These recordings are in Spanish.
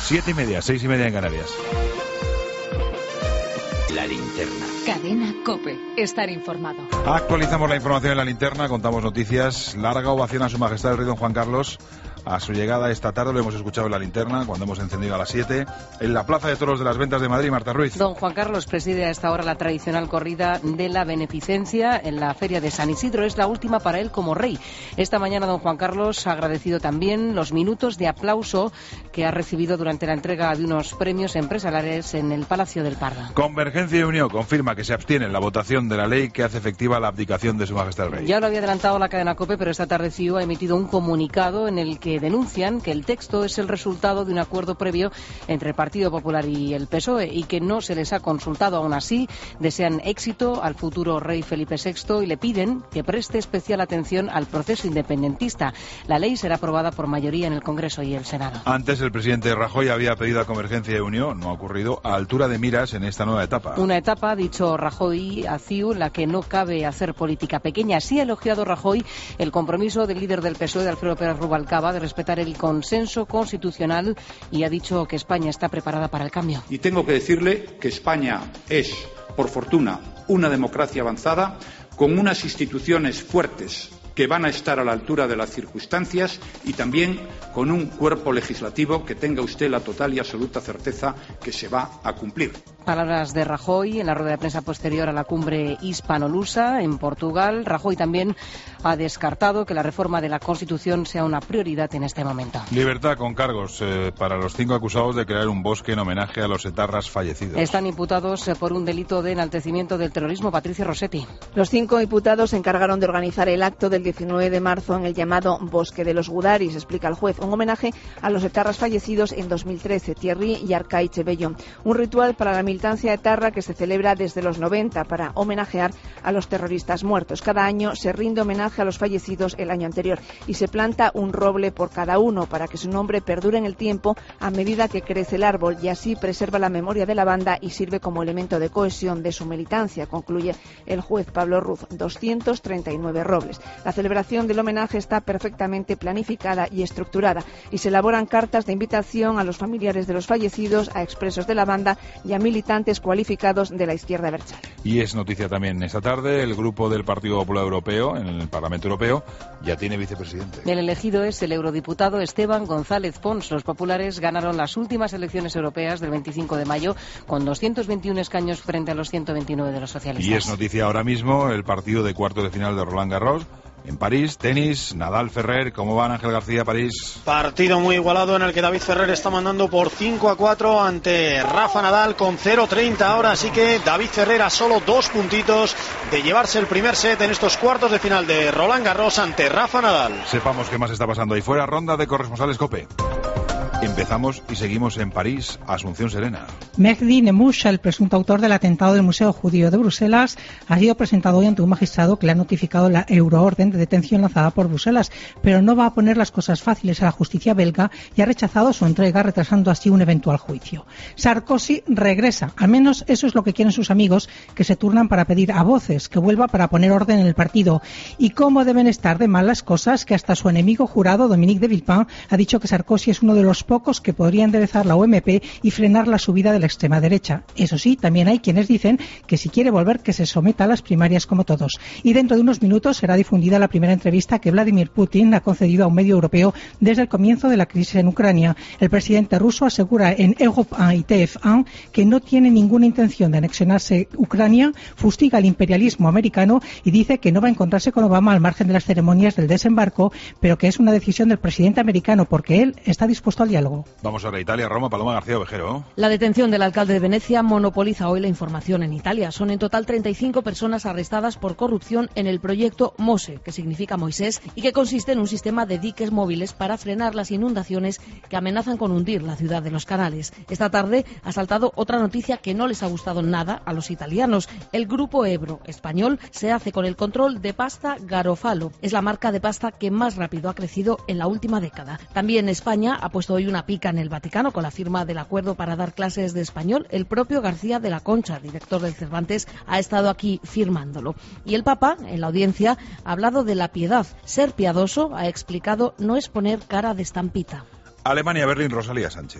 7:30, 6:30 en Canarias. La linterna. Cadena COPE. Estar informado. Actualizamos la información en la linterna, contamos noticias. Larga ovación a Su Majestad el Rey Don Juan Carlos. A su llegada esta tarde, lo hemos escuchado en la linterna, cuando hemos encendido a las 7, en la Plaza de Toros de las Ventas de Madrid. Marta Ruiz. Don Juan Carlos preside a esta hora la tradicional corrida de la beneficencia en la Feria de San Isidro. Es la última para él como rey. Esta mañana don Juan Carlos ha agradecido también los minutos de aplauso que ha recibido durante la entrega de unos premios empresariales en el Palacio del Pardo. Convergencia y Unión confirma que se abstiene en la votación de la ley que hace efectiva la abdicación de Su Majestad el Rey. Ya lo había adelantado la cadena COPE, pero esta tarde CiU ha emitido un comunicado en el que denuncian que el texto es el resultado de un acuerdo previo entre el Partido Popular y el PSOE y que no se les ha consultado. Aún así, desean éxito al futuro rey Felipe VI y le piden que preste especial atención al proceso independentista. La ley será aprobada por mayoría en el Congreso y el Senado. Antes el presidente Rajoy había pedido a Convergencia y Unión, no ha ocurrido, a altura de miras en esta nueva etapa. Una etapa, ha dicho Rajoy a CiU, en la que no cabe hacer política pequeña. Sí ha elogiado Rajoy el compromiso del líder del PSOE, de Alfredo Pérez Rubalcaba, de respetar el consenso constitucional y ha dicho que España está preparada para el cambio. Y tengo que decirle que España es, por fortuna, una democracia avanzada con unas instituciones fuertes que van a estar a la altura de las circunstancias y también con un cuerpo legislativo que tenga usted la total y absoluta certeza que se va a cumplir. Palabras de Rajoy en la rueda de prensa posterior a la cumbre hispano-lusa en Portugal. Rajoy también ha descartado que la reforma de la Constitución sea una prioridad en este momento. Libertad con cargos para los 5 acusados de crear un bosque en homenaje a los etarras fallecidos. Están imputados por un delito de enaltecimiento del terrorismo. Patricia Rossetti. Los 5 imputados se encargaron de organizar el acto del 19 de marzo en el llamado Bosque de los Gudaris, explica el juez, un homenaje a los etarras fallecidos en 2013, Thierry y Arcaiche Bello. Un ritual para la militancia etarra que se celebra desde los 90 para homenajear a los terroristas muertos. Cada año se rinde homenaje a los fallecidos el año anterior y se planta un roble por cada uno para que su nombre perdure en el tiempo a medida que crece el árbol y así preserva la memoria de la banda y sirve como elemento de cohesión de su militancia, concluye el juez Pablo Ruz. 239 robles. La celebración del homenaje está perfectamente planificada y estructurada y se elaboran cartas de invitación a los familiares de los fallecidos, a expresos de la banda y a militantes cualificados de la izquierda abertzale. Y es noticia también esta tarde, el grupo del Partido Popular Europeo en el Parlamento Europeo ya tiene vicepresidente. El elegido es el eurodiputado Esteban González Pons. Los populares ganaron las últimas elecciones europeas del 25 de mayo con 221 escaños frente a los 129 de los socialistas. Y es noticia ahora mismo el partido de cuartos de final de Roland Garros. En París, tenis, Nadal, Ferrer. ¿Cómo van, Ángel García, París? Partido muy igualado en el que David Ferrer está mandando por 5-4 ante Rafa Nadal con 0-30 ahora, así que David Ferrer a solo 2 puntitos de llevarse el primer set en estos cuartos de final de Roland Garros ante Rafa Nadal. Sepamos qué más está pasando ahí fuera. Ronda de corresponsales COPE. Empezamos y seguimos en París. Asunción Serena. Mehdi Nemouche, el presunto autor del atentado del Museo Judío de Bruselas, ha sido presentado hoy ante un magistrado que le ha notificado la euroorden de detención lanzada por Bruselas, pero no va a poner las cosas fáciles a la justicia belga y ha rechazado su entrega, retrasando así un eventual juicio. Sarkozy regresa, al menos eso es lo que quieren sus amigos, que se turnan para pedir a voces que vuelva para poner orden en el partido. Y cómo deben estar de mal las cosas, que hasta su enemigo jurado, Dominique de Villepin, ha dicho que Sarkozy es uno de los pocos que podría enderezar la UMP y frenar la subida de la extrema derecha. Eso sí, también hay quienes dicen que si quiere volver, que se someta a las primarias como todos. Y dentro de unos minutos será difundida la primera entrevista que Vladimir Putin ha concedido a un medio europeo desde el comienzo de la crisis en Ucrania. El presidente ruso asegura en Europe 1 y TF1 que no tiene ninguna intención de anexionarse Ucrania, fustiga el imperialismo americano y dice que no va a encontrarse con Obama al margen de las ceremonias del desembarco, pero que es una decisión del presidente americano porque él está dispuesto al diálogo. Vamos ahora a Italia, Roma, Paloma García Ovejero. La detención del alcalde de Venecia monopoliza hoy la información en Italia. Son en total 35 personas arrestadas por corrupción en el proyecto MOSE, que significa Moisés, y que consiste en un sistema de diques móviles para frenar las inundaciones que amenazan con hundir la ciudad de los canales. Esta tarde ha saltado otra noticia que no les ha gustado nada a los italianos. El grupo Ebro español se hace con el control de pasta Garofalo. Es la marca de pasta que más rápido ha crecido en la última década. También España ha puesto hoy una pica en el Vaticano con la firma del acuerdo para dar clases de español. El propio García de la Concha, director del Cervantes, ha estado aquí firmándolo. Y el Papa, en la audiencia, ha hablado de la piedad. Ser piadoso, ha explicado, no es poner cara de estampita. Alemania, Berlín, Rosalía Sánchez.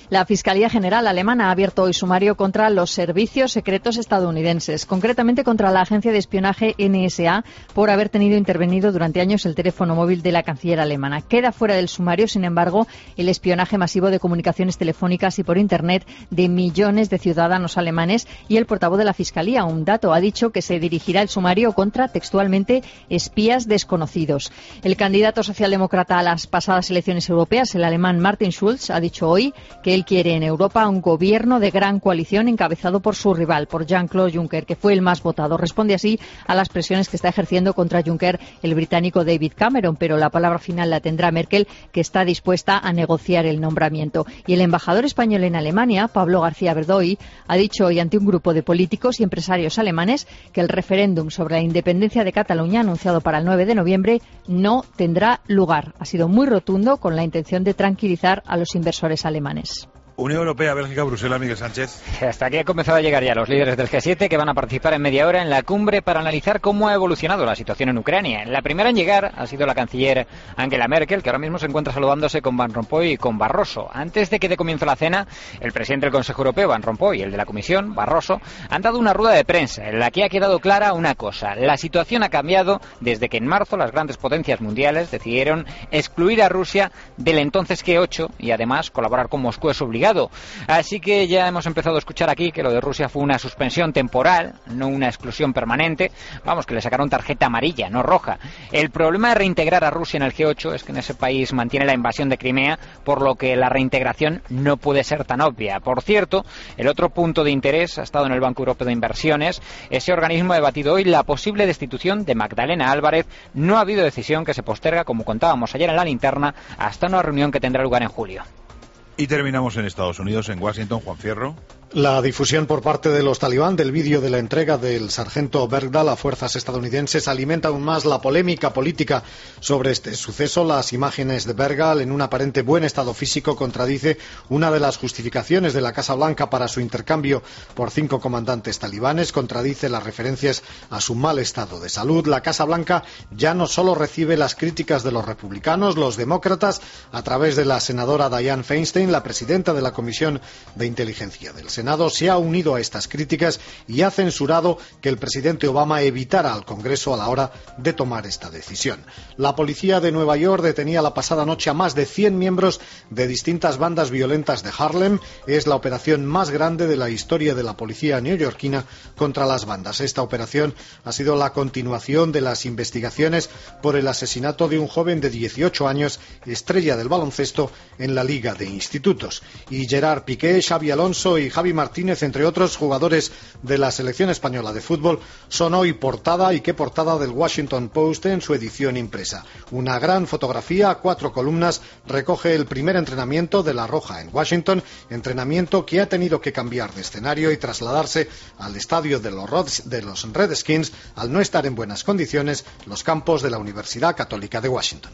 La Fiscalía General alemana ha abierto hoy sumario contra los servicios secretos estadounidenses, concretamente contra la agencia de espionaje NSA, por haber tenido intervenido durante años el teléfono móvil de la canciller alemana. Queda fuera del sumario, sin embargo, el espionaje masivo de comunicaciones telefónicas y por Internet de millones de ciudadanos alemanes, y el portavoz de la Fiscalía, un dato, ha dicho que se dirigirá el sumario contra, textualmente, espías desconocidos. El candidato socialdemócrata a las pasadas elecciones europeas, el alemán Martin Schulz, ha dicho hoy que él quiere en Europa un gobierno de gran coalición encabezado por su rival, por Jean-Claude Juncker, que fue el más votado. Responde así a las presiones que está ejerciendo contra Juncker el británico David Cameron, pero la palabra final la tendrá Merkel, que está dispuesta a negociar el nombramiento. Y el embajador español en Alemania, Pablo García Verdoy, ha dicho hoy ante un grupo de políticos y empresarios alemanes que el referéndum sobre la independencia de Cataluña, anunciado para el 9 de noviembre, no tendrá lugar. Ha sido muy rotundo, con la intención de tranquilizar a los inversores alemanes. Unión Europea, Bélgica, Bruselas, Miguel Sánchez. Hasta aquí han comenzado a llegar ya los líderes del G7, que van a participar en media hora en la cumbre para analizar cómo ha evolucionado la situación en Ucrania. La primera en llegar ha sido la canciller Angela Merkel, que ahora mismo se encuentra saludándose con Van Rompuy y con Barroso. Antes de que dé comienzo la cena, el presidente del Consejo Europeo, Van Rompuy, y el de la Comisión, Barroso, han dado una rueda de prensa en la que ha quedado clara una cosa: la situación ha cambiado desde que en marzo las grandes potencias mundiales decidieron excluir a Rusia del entonces G8 y además colaborar con Moscú es obligado. Así que ya hemos empezado a escuchar aquí que lo de Rusia fue una suspensión temporal, no una exclusión permanente. Vamos, que le sacaron tarjeta amarilla, no roja. El problema de reintegrar a Rusia en el G8 es que en ese país mantiene la invasión de Crimea, por lo que la reintegración no puede ser tan obvia. Por cierto, el otro punto de interés ha estado en el Banco Europeo de Inversiones. Ese organismo ha debatido hoy la posible destitución de Magdalena Álvarez. No ha habido decisión, que se posterga, como contábamos ayer en la linterna, hasta una reunión que tendrá lugar en julio. Y terminamos en Estados Unidos, en Washington, Juan Fierro. La difusión por parte de los talibán del vídeo de la entrega del sargento Bergdahl a fuerzas estadounidenses alimenta aún más la polémica política sobre este suceso. Las imágenes de Bergdahl en un aparente buen estado físico contradice una de las justificaciones de la Casa Blanca para su intercambio por 5 comandantes talibanes, contradice las referencias a su mal estado de salud. La Casa Blanca ya no solo recibe las críticas de los republicanos, los demócratas, a través de la senadora Dianne Feinstein, la presidenta de la Comisión de Inteligencia del Senado, se ha unido a estas críticas y ha censurado que el presidente Obama evitara al Congreso a la hora de tomar esta decisión. La policía de Nueva York detenía la pasada noche a más de 100 miembros de distintas bandas violentas de Harlem. Es la operación más grande de la historia de la policía neoyorquina contra las bandas. Esta operación ha sido la continuación de las investigaciones por el asesinato de un joven de 18 años, estrella del baloncesto en la Liga de Institutos. Y Gerard Piqué, Xabi Alonso y Javi Martínez, entre otros jugadores de la selección española de fútbol, son hoy portada, y qué portada, del Washington Post en su edición impresa. Una gran fotografía a 4 columnas recoge el primer entrenamiento de La Roja en Washington, entrenamiento que ha tenido que cambiar de escenario y trasladarse al estadio de los Redskins al no estar en buenas condiciones los campos de la Universidad Católica de Washington.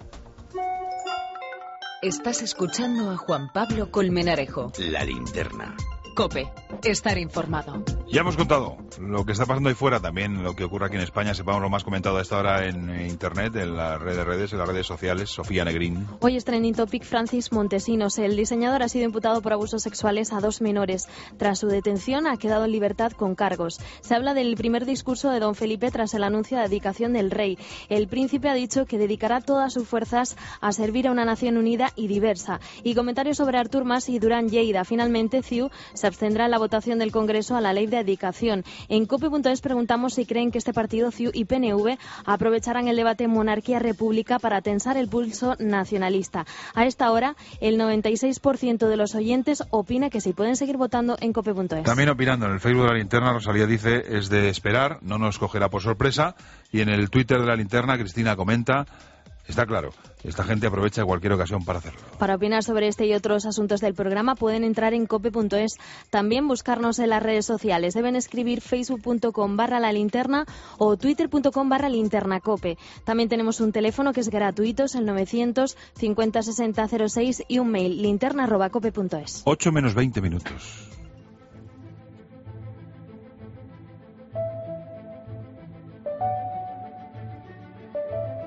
Estás escuchando a Juan Pablo Colmenarejo. La linterna. COPE. Estar informado. Ya hemos contado lo que está pasando ahí fuera, también lo que ocurre aquí en España. Sepamos lo más comentado a esta hora en Internet, en las redes sociales. Sofía Negrín. Hoy es trending topic Francis Montesinos. El diseñador ha sido imputado por abusos sexuales a 2 menores. Tras su detención ha quedado en libertad con cargos. Se habla del primer discurso de don Felipe tras el anuncio de abdicación del rey. El príncipe ha dicho que dedicará todas sus fuerzas a servir a una nación unida y diversa. Y comentarios sobre Artur Mas y Durán Lleida. Finalmente, CiU se abstendrá en la votación del Congreso a la ley de abdicación. En COPE.es preguntamos si creen que este partido, CiU y PNV, aprovecharán el debate monarquía-república para tensar el pulso nacionalista. A esta hora, el 96% de los oyentes opina que sí. Pueden seguir votando en COPE.es. También opinando en el Facebook de la linterna, Rosalía dice: es de esperar, no nos cogerá por sorpresa. Y en el Twitter de la linterna, Cristina comenta: está claro, esta gente aprovecha cualquier ocasión para hacerlo. Para opinar sobre este y otros asuntos del programa pueden entrar en cope.es. También buscarnos en las redes sociales. Deben escribir facebook.com/lalinterna o twitter.com/linternacope. También tenemos un teléfono que es gratuito, es el 950 60 06, y un mail, linterna@cope.es. 8 menos 20 minutos.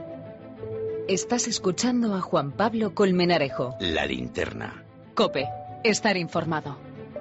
Estás escuchando a Juan Pablo Colmenarejo. La linterna. COPE. estar informado.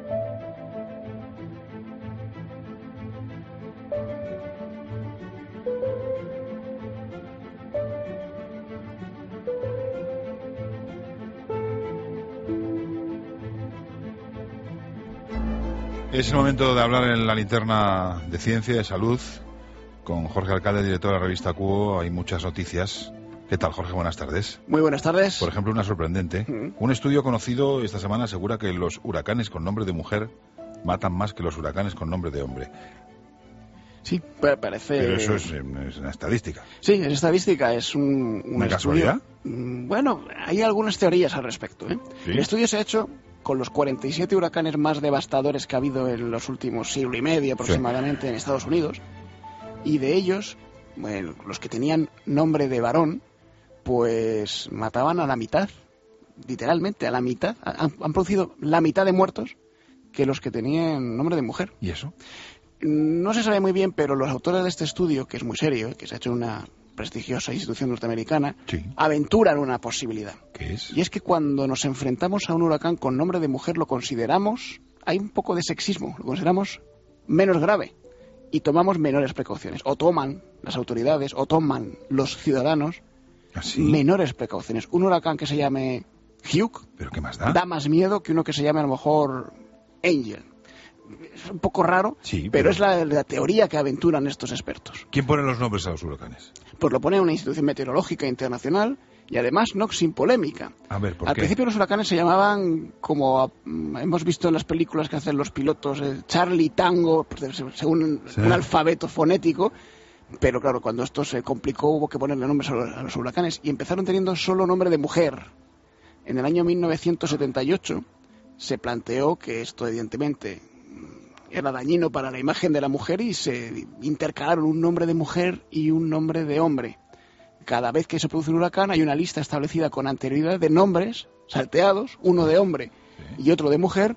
Es el momento de hablar en la linterna de ciencia y de salud con Jorge Alcalde, director de la revista Cubo. Hay muchas noticias. ¿Qué tal, Jorge? Buenas tardes. Muy buenas tardes. Por ejemplo, una sorprendente. Un estudio conocido esta semana asegura que los huracanes con nombre de mujer matan más que los huracanes con nombre de hombre. Sí, parece... Pero eso es una estadística. Sí, es estadística, es ¿una casualidad? Bueno, hay algunas teorías al respecto, ¿eh? ¿Sí? El estudio se ha hecho con los 47 huracanes más devastadores que ha habido en los últimos siglo y medio aproximadamente en Estados Unidos, y de ellos, bueno, los que tenían nombre de varón, pues mataban a la mitad, literalmente a la mitad, han producido la mitad de muertos que los que tenían nombre de mujer. ¿Y eso? No se sabe muy bien, pero los autores de este estudio, que es muy serio, que se ha hecho en una prestigiosa institución norteamericana, aventuran una posibilidad. ¿Qué es? Y es que cuando nos enfrentamos a un huracán con nombre de mujer lo consideramos, hay un poco de sexismo, lo consideramos menos grave y tomamos menores precauciones. O toman las autoridades, o toman los ciudadanos menores precauciones. Un huracán que se llame Hugh, ¿pero qué más da? Da más miedo que uno que se llame a lo mejor Angel. Es un poco raro, pero es la teoría que aventuran estos expertos. ¿Quién pone los nombres a los huracanes? Pues lo pone una institución meteorológica internacional y además no sin polémica. A ver, ¿por qué? Al principio los huracanes se llamaban, como hemos visto en las películas que hacen los pilotos, Charlie, Tango, según un alfabeto fonético, pero claro, cuando esto se complicó hubo que ponerle nombres a los huracanes y empezaron teniendo solo nombre de mujer. En el año 1978 se planteó que esto evidentemente era dañino para la imagen de la mujer y se intercalaron un nombre de mujer y un nombre de hombre. Cada vez que se produce un huracán hay una lista establecida con anterioridad de nombres salteados, uno de hombre y otro de mujer,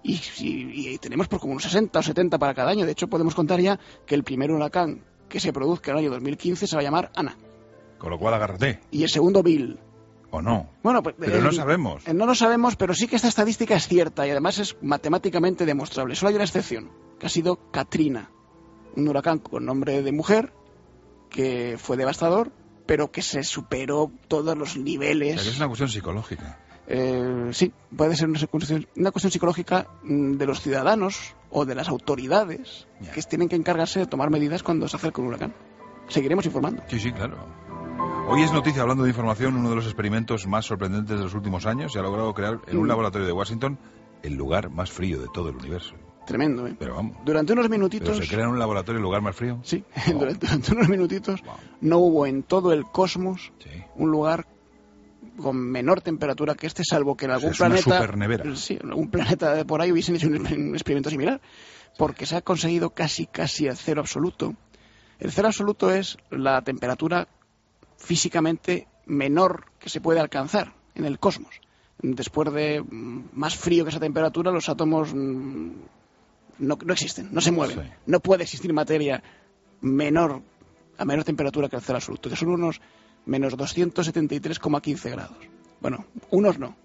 y tenemos por como unos 60 o 70 para cada año. De hecho, podemos contar ya que el primer huracán que se produzca en el año 2015 se va a llamar Ana. Con lo cual agárrate. Y el segundo Bill. ¿O no? Bueno, pues, pero no sabemos. No lo sabemos, pero sí que esta estadística es cierta y además es matemáticamente demostrable. Solo hay una excepción, que ha sido Katrina, un huracán con nombre de mujer que fue devastador, pero que se superó todos los niveles. O sea, que es una cuestión psicológica. Sí, puede ser una cuestión psicológica de los ciudadanos o de las autoridades que tienen que encargarse de tomar medidas cuando se acerca un huracán. Seguiremos informando. Sí, claro. Hoy es noticia, hablando de información, uno de los experimentos más sorprendentes de los últimos años. Se ha logrado crear en un laboratorio de Washington el lugar más frío de todo el universo. Tremendo, ¿eh? Pero vamos. Durante unos minutitos... ¿Pero se crea en un laboratorio el lugar más frío? Sí, durante unos minutitos no hubo en todo el cosmos un lugar con menor temperatura que este, salvo que en algún planeta... Una supernevera. Sí, en algún planeta de por ahí hubiesen hecho un experimento similar, porque se ha conseguido casi el cero absoluto. El cero absoluto es la temperatura físicamente menor que se puede alcanzar en el cosmos. Después de más frío que esa temperatura, los átomos no existen, no se mueven. Sí. No puede existir materia a menor temperatura que el cero absoluto, que son unos menos 273,15 grados. Bueno, unos no,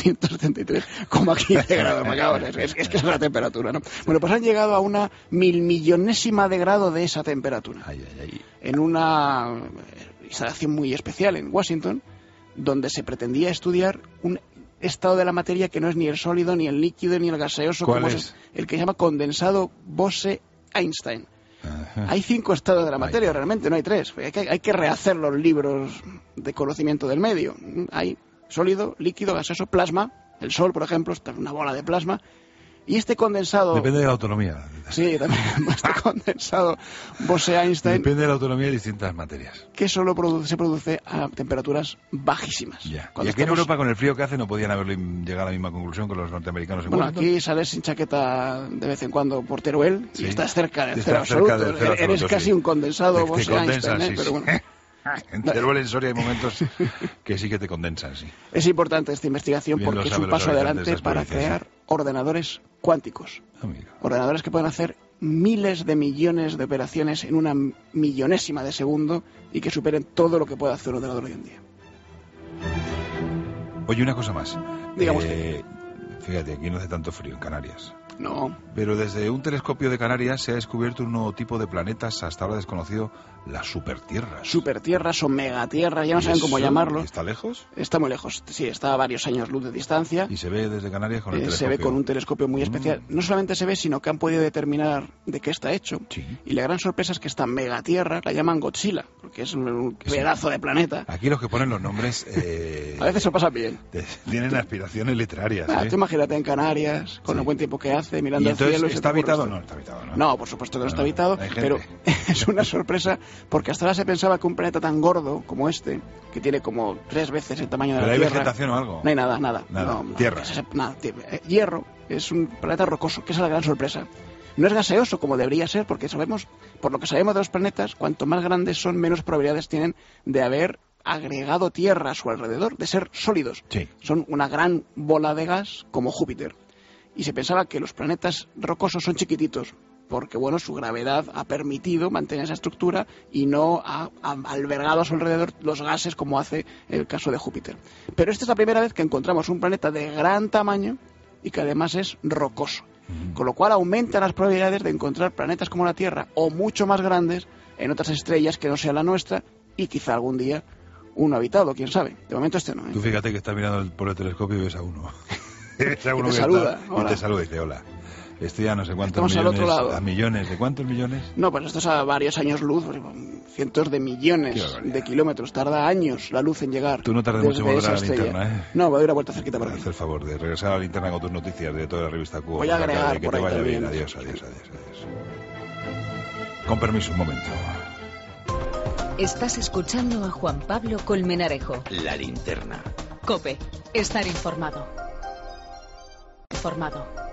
273,15 grados. Es que es la temperatura, ¿no? Bueno, pues han llegado a una 1.000.000.000ésima de grado de esa temperatura. En una instalación muy especial en Washington, donde se pretendía estudiar un estado de la materia que no es ni el sólido, ni el líquido, ni el gaseoso, como es el que se llama condensado Bose-Einstein. Hay 5 estados de la materia, realmente, no hay 3. Hay que rehacer los libros de conocimiento del medio. Hay sólido, líquido, gaseoso, plasma. El Sol, por ejemplo, está en una bola de plasma. Y este condensado... Depende de la autonomía. Sí, también. Este condensado Bose-Einstein... Depende de la autonomía de distintas materias. Que solo se produce a temperaturas bajísimas. Ya. Y aquí en Europa, con el frío que hace, no podían haber llegado a la misma conclusión que los norteamericanos. Aquí sales sin chaqueta de vez en cuando por Teruel y estás cerca del cero absoluto. Eres casi un condensado Bose-Einstein, pero bueno... En Teruel, en Soria, hay momentos que sí que te condensan, sí. Es importante esta investigación porque es un paso adelante para crear ordenadores cuánticos. Ordenadores que pueden hacer miles de millones de operaciones en una millonésima de segundo y que superen todo lo que puede hacer un ordenador hoy en día. Oye, una cosa más. Digamos Fíjate, aquí no hace tanto frío en Canarias. No. Pero desde un telescopio de Canarias se ha descubierto un nuevo tipo de planetas hasta ahora desconocido, las supertierras. Supertierras o megatierras, ya no saben cómo llamarlo. ¿Está lejos? Está muy lejos, sí, está a varios años luz de distancia. ¿Y se ve desde Canarias con el telescopio? Se ve con un telescopio muy especial. No solamente se ve, sino que han podido determinar de qué está hecho. Sí. Y la gran sorpresa es que esta megatierra la llaman Godzilla, porque es un pedazo de planeta. Aquí los que ponen los nombres... a veces se lo pasan bien. Tienen aspiraciones literarias. Tú imagínate en Canarias, con el buen tiempo que hace, mirando al cielo. ¿Está habitado? No, está habitado. No, por supuesto que no está habitado, pero es una sorpresa porque hasta ahora se pensaba que un planeta tan gordo como este, que tiene como 3 veces el tamaño de la Tierra... ¿Pero hay vegetación o algo? No hay nada. No, tierra. Hierro, es un planeta rocoso, que es la gran sorpresa. No es gaseoso como debería ser, porque sabemos, por lo que sabemos de los planetas, cuanto más grandes son, menos probabilidades tienen de haber agregado tierra a su alrededor, de ser sólidos. Sí. Son una gran bola de gas como Júpiter. Y se pensaba que los planetas rocosos son chiquititos, porque bueno, su gravedad ha permitido mantener esa estructura y no ha albergado a su alrededor los gases como hace el caso de Júpiter. Pero esta es la primera vez que encontramos un planeta de gran tamaño y que además es rocoso, con lo cual aumentan las probabilidades de encontrar planetas como la Tierra o mucho más grandes en otras estrellas que no sea la nuestra y quizá algún día uno habitado, quién sabe. De momento este no. Tú fíjate que estás mirando por el telescopio y ves a uno. Ves a uno y te que saluda. Y te saluda y dice hola. Esto ya no sé cuántos Estamos millones, al otro lado. a millones. ¿De cuántos millones? No, pues esto es a varios años luz, cientos de millones de kilómetros. Tarda años la luz en llegar. Tú no tardes mucho en volver a la linterna, ¿eh? No, voy a ir a vuelta cerquita por aquí. Haz el favor de regresar a la linterna con tus noticias de toda la revista Cuba. Voy a agregar que por te ahí vaya también. bien. Adiós. Con permiso, un momento. Estás escuchando a Juan Pablo Colmenarejo. La linterna. COPE. Estar informado.